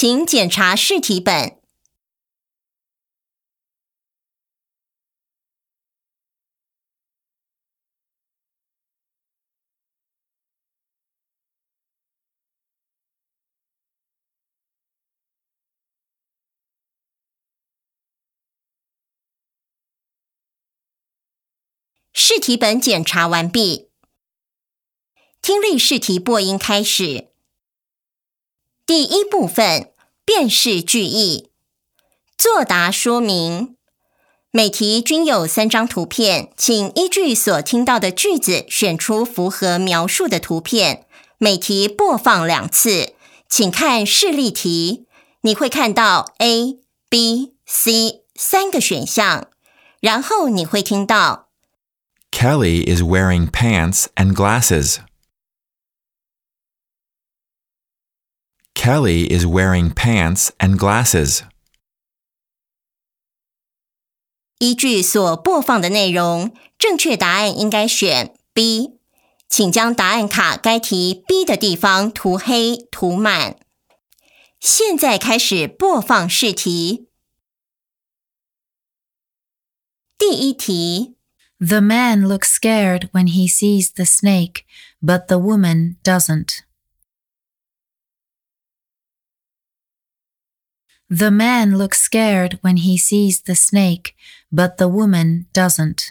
请检查试题本。试题本检查完毕。听力试题播音开始。第一部分，辨识句意。作答说明。每题均有3张图片，请依据所听到的句子选出符合描述的图片。每题播放2次，请看示例题。你会看到 A、B、C 3个选项，然后你会听到 Kelly is wearing pants and glasses. Kelly is wearing pants and glasses. 依据所播放的内容，正确答案应该选 B。请将答案卡该题 B 的地方涂黑涂满。现在开始播放试题。第一题。 The man looks scared when he sees the snake, but the woman doesn't. The man looks scared when he sees the snake, but the woman doesn't.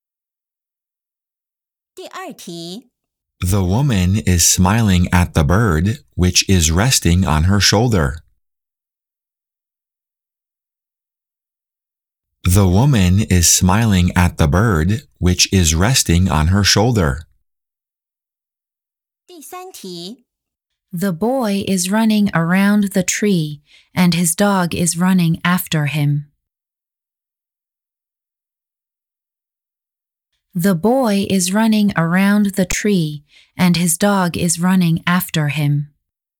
第二题。 The woman is smiling at the bird, which is resting on her shoulder. The woman is smiling at the bird, which is resting on her shoulder. 第三题。 The boy is running around the tree, and his dog is running after him. The boy is running around the tree, and his dog is running after him.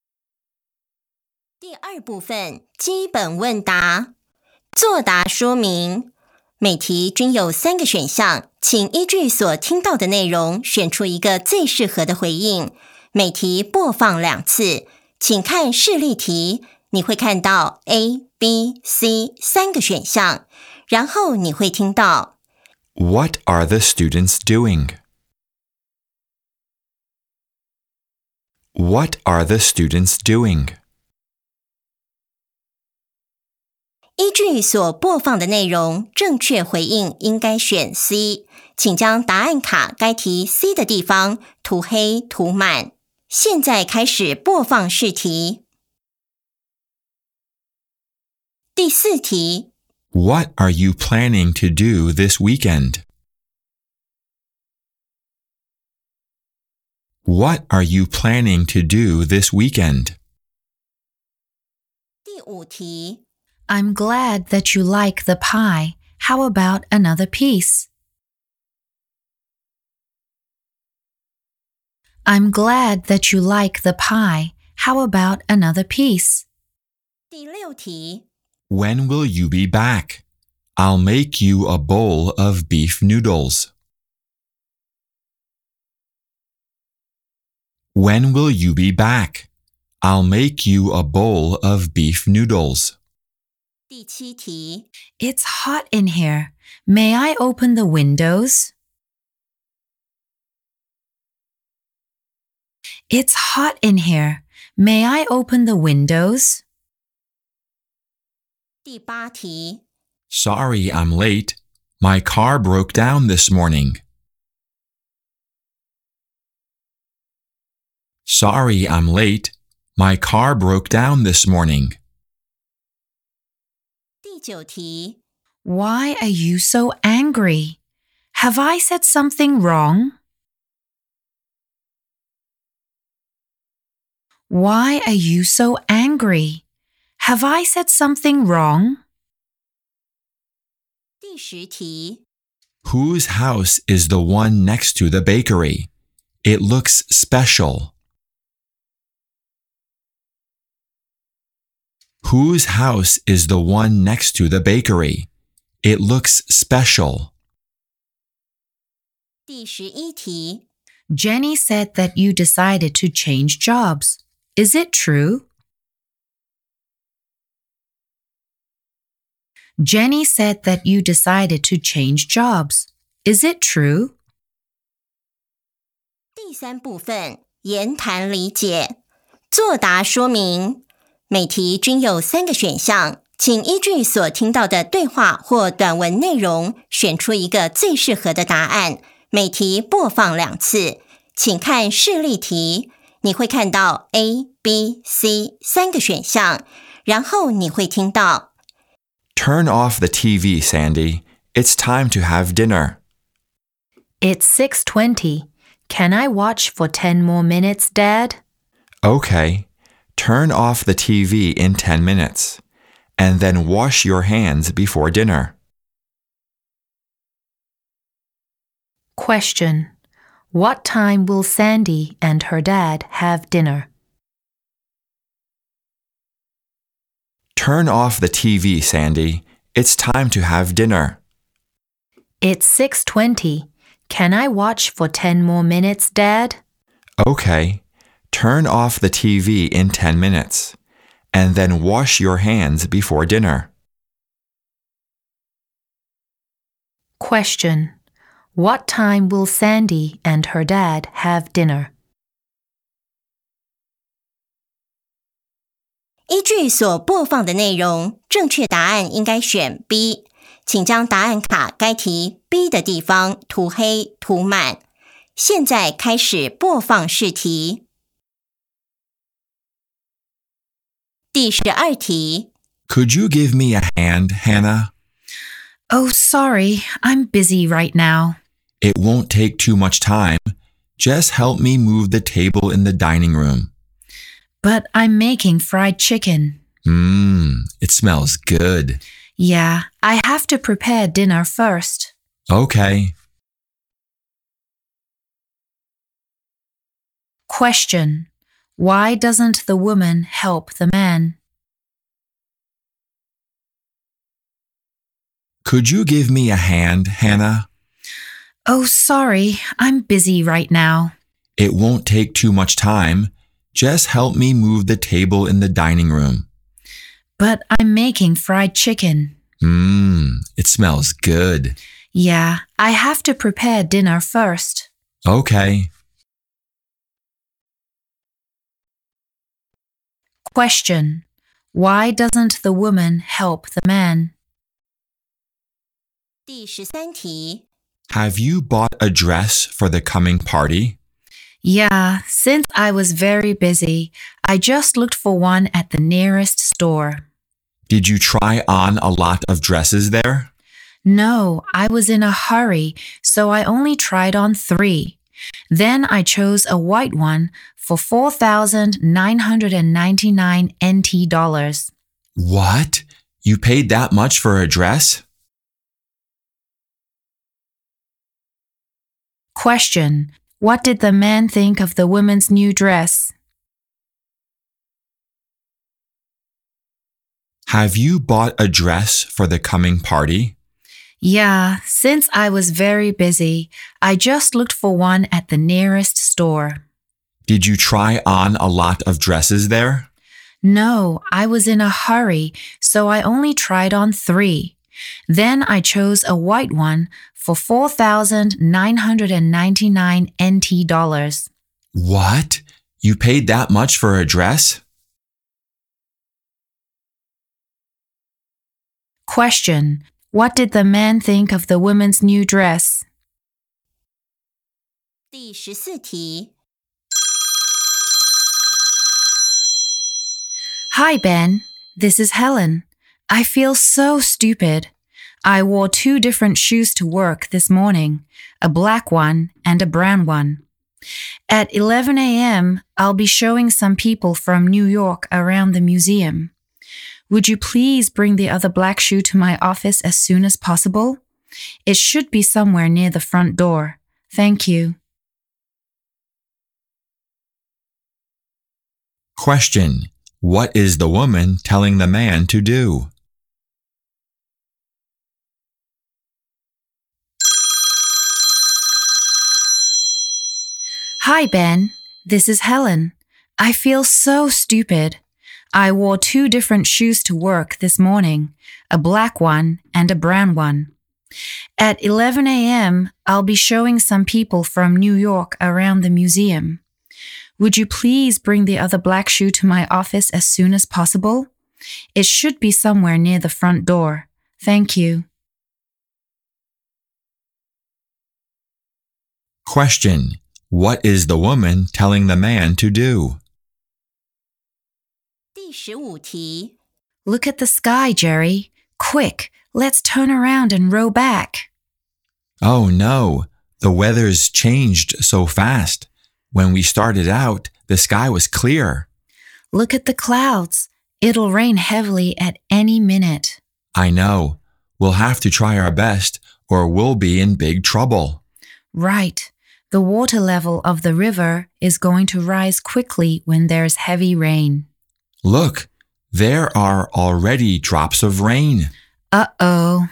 第二部分，基本问答。作答说明。每题均有3个选项，请依据所听到的内容选出一个最适合的回应。每题播放2次，请看示例题。你会看到 A、B、C 3个选项，然后你会听到 What are the students doing? What are the students doing? 依据所播放的内容，正确回应应该选 C。请将答案卡该题 C 的地方涂黑涂满。现在开始播放试题。第4题。 What are you planning to do this weekend? What are you planning to do this weekend? 第5题。 I'm glad that you like the pie. How about another piece? I'm glad that you like the pie. How about another piece? 第6题。 When will you be back? I'll make you a bowl of beef noodles. When will you be back? I'll make you a bowl of beef noodles. 第7题。 It's hot in here. May I open the windows? It's hot in here. May I open the windows? 第8题。 Sorry I'm late. My car broke down this morning. Sorry I'm late. My car broke down this morning. 第9题。 Why are you so angry? Have I said something wrong? Why are you so angry? Have I said something wrong? 第10题。 Whose house is the one next to the bakery? It looks special. Whose house is the one next to the bakery? It looks special. 第11题。 Jenny said that you decided to change jobs. Is it true? Jenny said that you decided to change jobs. Is it true? 第三部分，言谈理解。作答说明。每题均有3个选项，请依据所听到的对话或短文内容，选出一个最适合的答案。每题播放2次。请看示例题，你会看到 A、B、C 3个选项，然后你会听到 Turn off the TV, Sandy. It's time to have dinner. It's 6:20. Can I watch for 10 more minutes, Dad? Okay. Turn off the TV in 10 minutes. And then wash your hands before dinner. Question. What time will Sandy and her dad have dinner? Turn off the TV, Sandy. It's time to have dinner. It's 6:20. Can I watch for 10 more minutes, Dad? Okay. Turn off the TV in 10 minutes. And then wash your hands before dinner. Question. What time will Sandy and her dad have dinner? 依据所播放的内容，正确答案应该选 B。请将答案卡该题 B 的地方涂黑涂满。现在开始播放试题。第12题。 Could you give me a hand, Hannah? Oh, sorry. I'm busy right now. It won't take too much time. Just help me move the table in the dining room. But I'm making fried chicken. It smells good. Yeah, I have to prepare dinner first. Okay. Question. Why doesn't the woman help the man? Could you give me a hand, Hannah? Oh, sorry. I'm busy right now. It won't take too much time. Just help me move the table in the dining room. But I'm making fried chicken. It smells good. Yeah, I have to prepare dinner first. Okay. Question. Why doesn't the woman help the man? 第13题。 Have you bought a dress for the coming party? Yeah, since I was very busy, I just looked for one at the nearest store. Did you try on a lot of dresses there? No, I was in a hurry, so I only tried on 3. Then I chose a white one for 4,999 NT dollars. What? You paid that much for a dress? Question. What did the man think of the woman's new dress? Have you bought a dress for the coming party? Yeah, since I was very busy, I just looked for one at the nearest store. Did you try on a lot of dresses there? No, I was in a hurry, so I only tried on 3. Then I chose a white one for 4,999 NT dollars. What? You paid that much for a dress? Question. What did the man think of the woman's new dress? 第14题。 Hi, Ben. This is Helen. I feel so stupid. I wore 2 different shoes to work this morning, a black one and a brown one. At 11 a.m., I'll be showing some people from New York around the museum. Would you please bring the other black shoe to my office as soon as possible? It should be somewhere near the front door. Thank you. Question. What is the woman telling the man to do? Hi, Ben. This is Helen. I feel so stupid. I wore 2 different shoes to work this morning, a black one and a brown one. At 11 a.m., I'll be showing some people from New York around the museum. Would you please bring the other black shoe to my office as soon as possible? It should be somewhere near the front door. Thank you. Question. What is the woman telling the man to do? 第15题 Look at the sky, Jerry. Quick, let's turn around and row back. Oh no, the weather's changed so fast. When we started out, the sky was clear. Look at the clouds. It'll rain heavily at any minute. I know. We'll have to try our best or we'll be in big trouble. Right. The water level of the river is going to rise quickly when there's heavy rain. Look, there are already drops of rain. Uh-oh.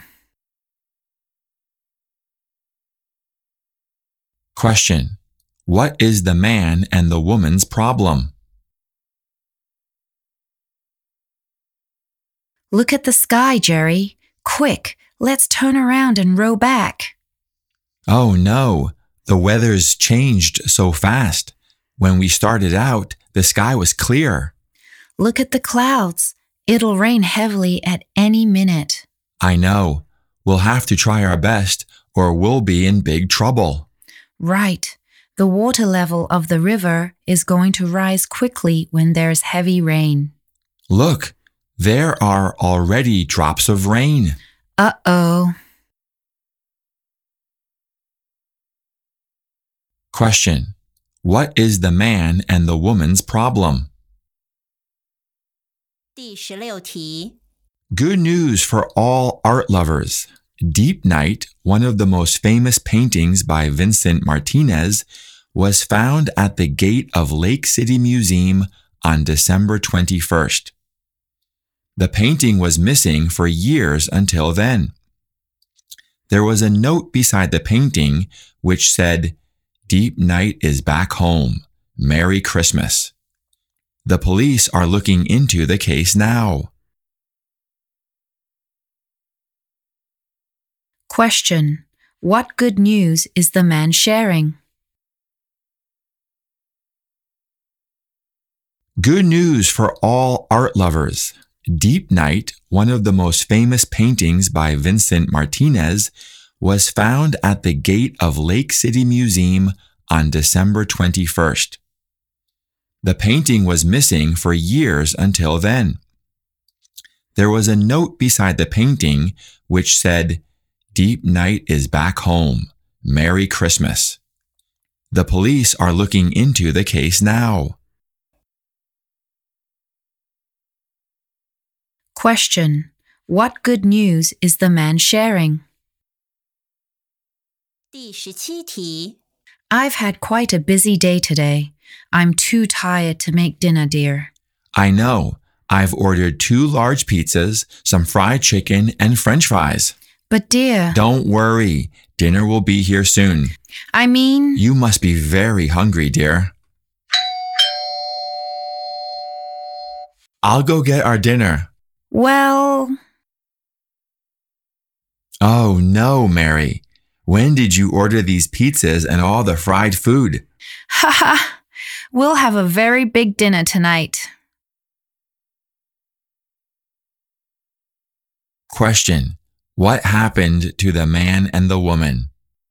Question. What is the man and the woman's problem? Look at the sky, Jerry. Quick, let's turn around and row back. Oh no, the weather's changed so fast. When we started out, the sky was clear. Look at the clouds. It'll rain heavily at any minute. I know. We'll have to try our best or we'll be in big trouble. Right. The water level of the river is going to rise quickly when there's heavy rain. Look, there are already drops of rain. Uh-oh. Question. What is the man and the woman's problem? 第16题 Good news for all art lovers. Deep Night, one of the most famous paintings by Vincent Martinez, was found at the gate of Lake City Museum on December 21st. The painting was missing for years until then. There was a note beside the painting which said, "Deep Night is back home. Merry Christmas." The police are looking into the case now. Question. What good news is the man sharing? Good news for all art lovers. Deep Night, one of the most famous paintings by Vincent Martinez, was found at the gate of Lake City Museum on December 21st. The painting was missing for years until then. There was a note beside the painting which said, "Deep Night is back home. Merry Christmas." The police are looking into the case now. Question. What good news is the man sharing? 第17题 I've had quite a busy day today. I'm too tired to make dinner, dear. I know. I've ordered 2 large pizzas, some fried chicken, and French fries. But dear, Don't worry. Dinner will be here soon. I mean, You must be very hungry, dear. I'll go get our dinner. well, Oh no, Mary. When did you order these pizzas and all the fried food? haha, we'll have a very big dinner tonight. Question. What happened to the man and the woman?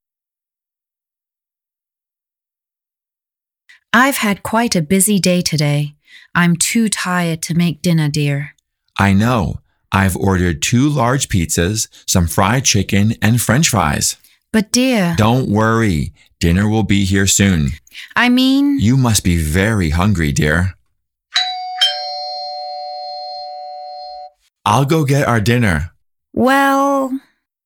I've had quite a busy day today. I'm too tired to make dinner, dear. I know. I've ordered 2 large pizzas, some fried chicken, and French fries. But dear, Don't worry. Dinner will be here soon. I mean, You must be very hungry, dear. I'll go get our dinner. well,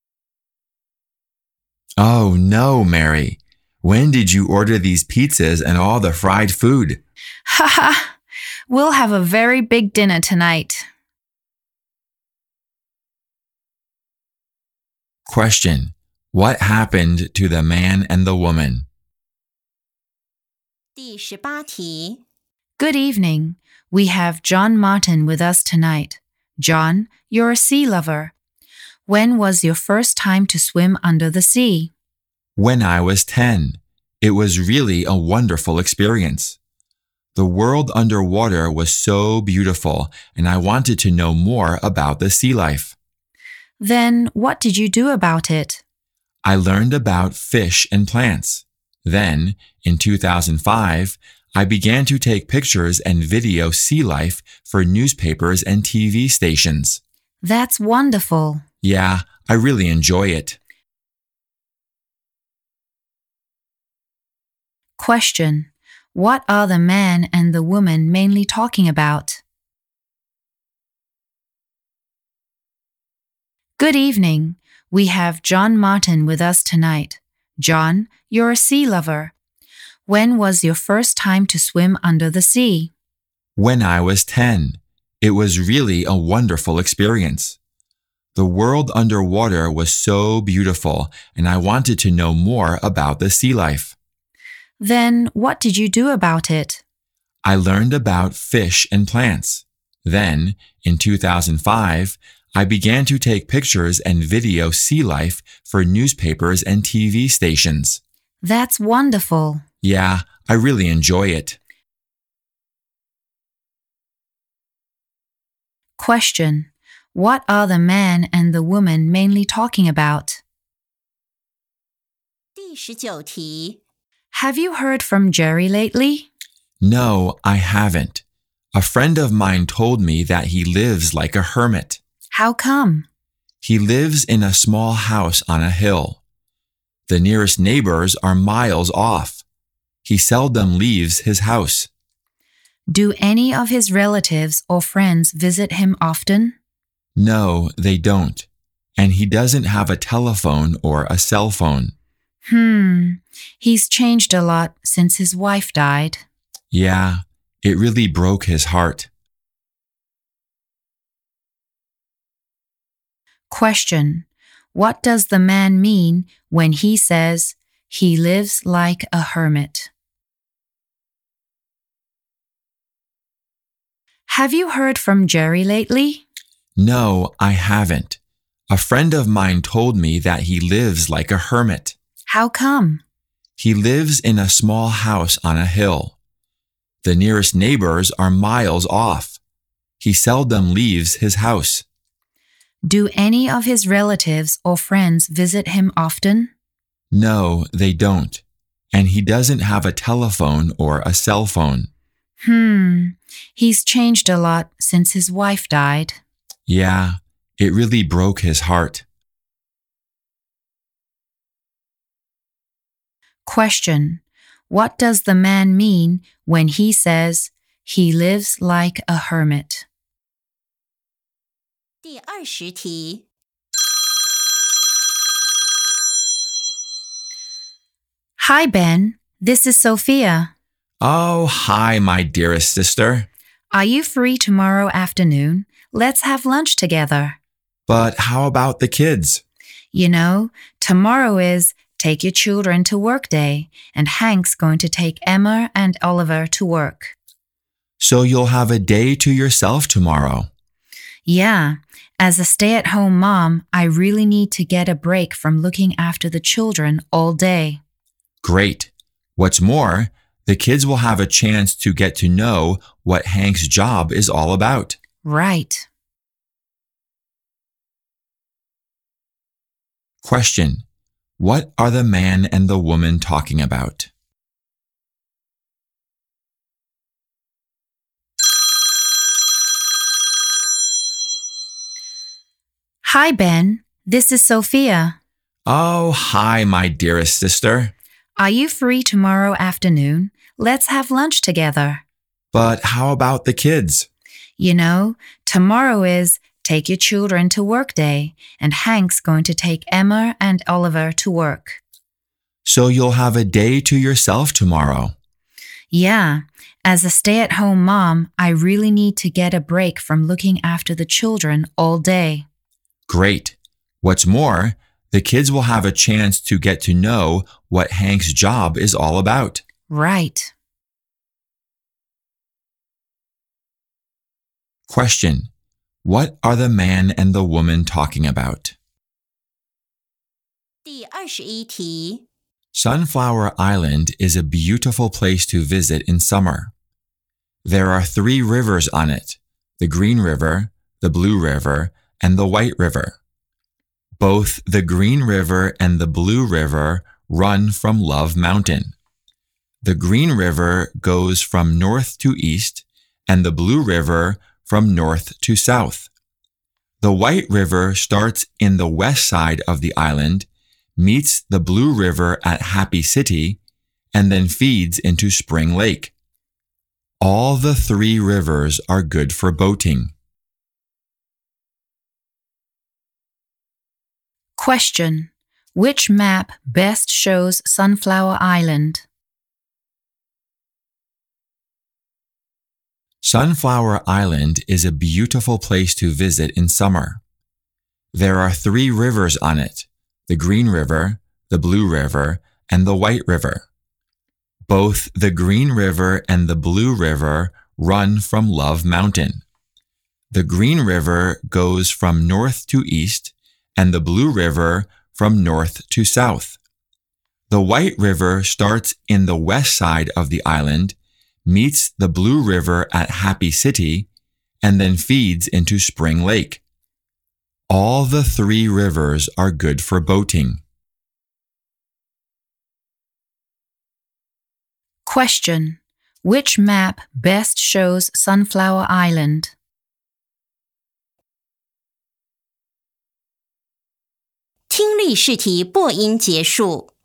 Oh no, Mary. When did you order these pizzas and all the fried food? haha, we'll have a very big dinner tonight. Question. What happened to the man and the woman? 第18题 Good evening. We have John Martin with us tonight. John, you're a sea lover. When was your first time to swim under the sea? When I was 10. It was really a wonderful experience. The world underwater was so beautiful, and I wanted to know more about the sea life. Then what did you do about it? I learned about fish and plants. Then, in 2005, I began to take pictures and video sea life for newspapers and TV stations. That's wonderful. Yeah, I really enjoy it. Question. What are the man and the woman mainly talking about? Good evening. We have John Martin with us tonight. John, you're a sea lover. When was your first time to swim under the sea? When I was 10. It was really a wonderful experience. The world underwater was so beautiful, and I wanted to know more about the sea life. Then what did you do about it? I learned about fish and plants. Then, in 2005, I began to take pictures and video sea life for newspapers and TV stations. That's wonderful. Yeah, I really enjoy it. Question. What are the man and the woman mainly talking about? 第19题 Have you heard from Jerry lately? No, I haven't. A friend of mine told me that he lives like a hermit. How come? He lives in a small house on a hill. The nearest neighbors are miles off. He seldom leaves his house. Do any of his relatives or friends visit him often? No, they don't. And he doesn't have a telephone or a cell phone. He's changed a lot since his wife died. Yeah, it really broke his heart. Question. What does the man mean when he says he lives like a hermit? Have you heard from Jerry lately? No, I haven't. A friend of mine told me that he lives like a hermit. How come? He lives in a small house on a hill. The nearest neighbors are miles off. He seldom leaves his house. Do any of his relatives or friends visit him often? No, they don't. And he doesn't have a telephone or a cell phone. He's changed a lot since his wife died. Yeah, it really broke his heart. Question. What does the man mean when he says he lives like a hermit? 第20题 Hi, Ben. This is Sophia. Oh, hi, my dearest sister. Are you free tomorrow afternoon? Let's have lunch together. But how about the kids? You know, tomorrow is Take Your Children to Work Day, and Hank's going to take Emma and Oliver to work. So you'll have a day to yourself tomorrow. Yeah. As a stay-at-home mom, I really need to get a break from looking after the children all day. Great. What's more, the kids will have a chance to get to know what Hank's job is all about. Right. Question. What are the man and the woman talking about? Hi, Ben. This is Sophia. Oh, hi, my dearest sister. Are you free tomorrow afternoon? Let's have lunch together. But how about the kids? You know, tomorrow is Take Your Children to Work Day, and Hank's going to take Emma and Oliver to work. So you'll have a day to yourself tomorrow. Yeah. As a stay-at-home mom, I really need to get a break from looking after the children all day. Great. What's more, the kids will have a chance to get to know what Hank's job is all about. Right. Question. What are the man and the woman talking about? 第21题 Sunflower Island is a beautiful place to visit in summer. There are 3 rivers on it, the Green River, the Blue River, and the White River. Both the Green River and the Blue River run from Love Mountain. The Green River goes from north to east, and the Blue River from north to south. The White River starts in the west side of the island, meets the Blue River at Happy City, and then feeds into Spring Lake. All the 3 rivers are good for boating. Question. Which map best shows Sunflower Island? Sunflower Island is a beautiful place to visit in summer. There are 3 rivers on it, the Green River, the Blue River, and the White River. Both the Green River and the Blue River run from Love Mountain. The Green River goes from north to east, and the Blue River from north to south. The White River starts in the west side of the island, meets the Blue River at Happy City, and then feeds into Spring Lake. All the 3 rivers are good for boating. Question. Which map best shows Sunflower Island? 听力试题播音结束。